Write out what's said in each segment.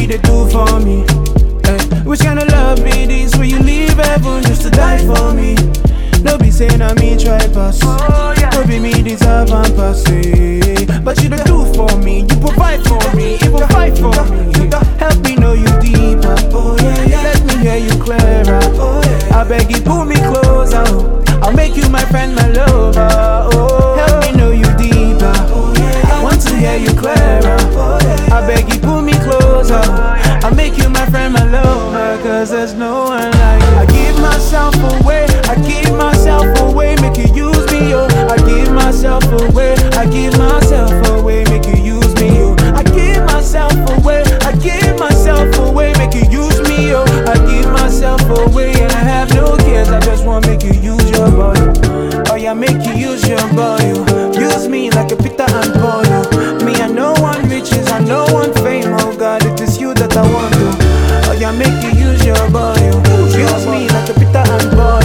they do for me? Which kind of love be this where you leave heaven just to die for me? No be saying I me try pass. No be me deserve and pass. But you don't do for me. You provide for me. Even fight for me. Help me know you deeper. Let me hear you clearer. I beg you pull me closer. I'll make you my friend, my lover. Help me know you deeper. I want to hear you clearer. I beg you pull me closer. I'll make you my friend, my lover. Cause there's no one like you. I give myself away. I give myself away. Make you use me, yo. I give myself away. I give myself away. Make you use me, yo. I give myself away. I give myself away. Make you use me, yo. I give myself away. And I have no cares. I just want make you use your body. Oh yeah, make you use your body. Use me like a Peter and Paul. Me, I no want riches. I no want fame. Oh God, it is you that I want to. Oh yeah, make you use your body. Use me like a Peter and Paul.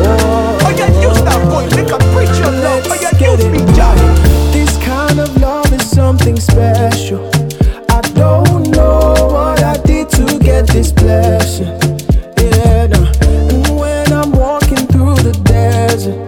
Oh yeah, use that boy. Make a preach your love. Oh yeah, use me, Johnny. This kind of love is something special. I don't know what I did to get this blessing. Yeah, no. And when I'm walking through the desert,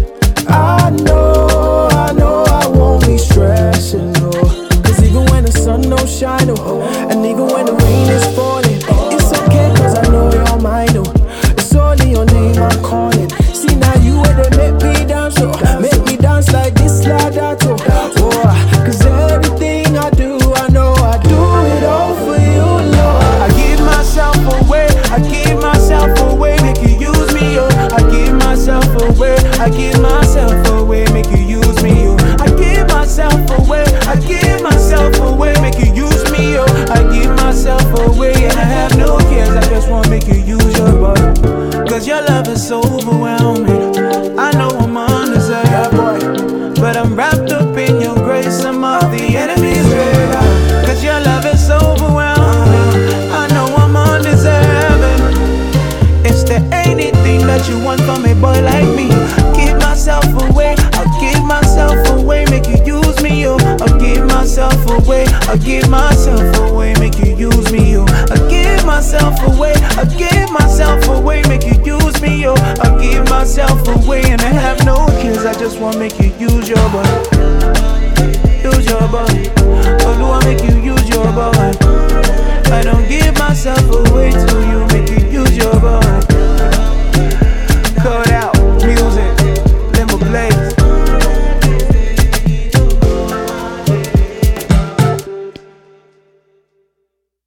I know I won't be stressing, no. Cause even when the sun don't shine, oh, and even when the rain is falling, it's okay cause I know you're mine, oh. It's only your name I'm calling. See now you where they make me dance, oh. Make me dance like this, like that, oh. Cause everything I do, I know I do it all for you, Lord. I give myself away. I give myself away. Make you use me, yo. I give myself away. I give myself away. Make you use me, yo. I give myself away. I give myself away. Make you use me, yo. I give myself away. And I have no cares. I just want make you use your body. Cause your love is so overwhelming. I know I'm undeserved, yeah, boy. But I'm wrapped up in your grace. I'm off the enemy's radar. Cause your love is so overwhelming. I know I'm undeserving. Is there anything that you want from a boy like me? Give myself away. I'll give myself away. Make you use me, yo. I'll give myself away. I'll give myself away. Make you use me, yo. I'll give myself away. I'll give myself away. Make you use me, yo. I'll give myself away. And I have no kids. I just want make you use your body. Use your body. Oh, do I make you use your body? I don't give myself away to you.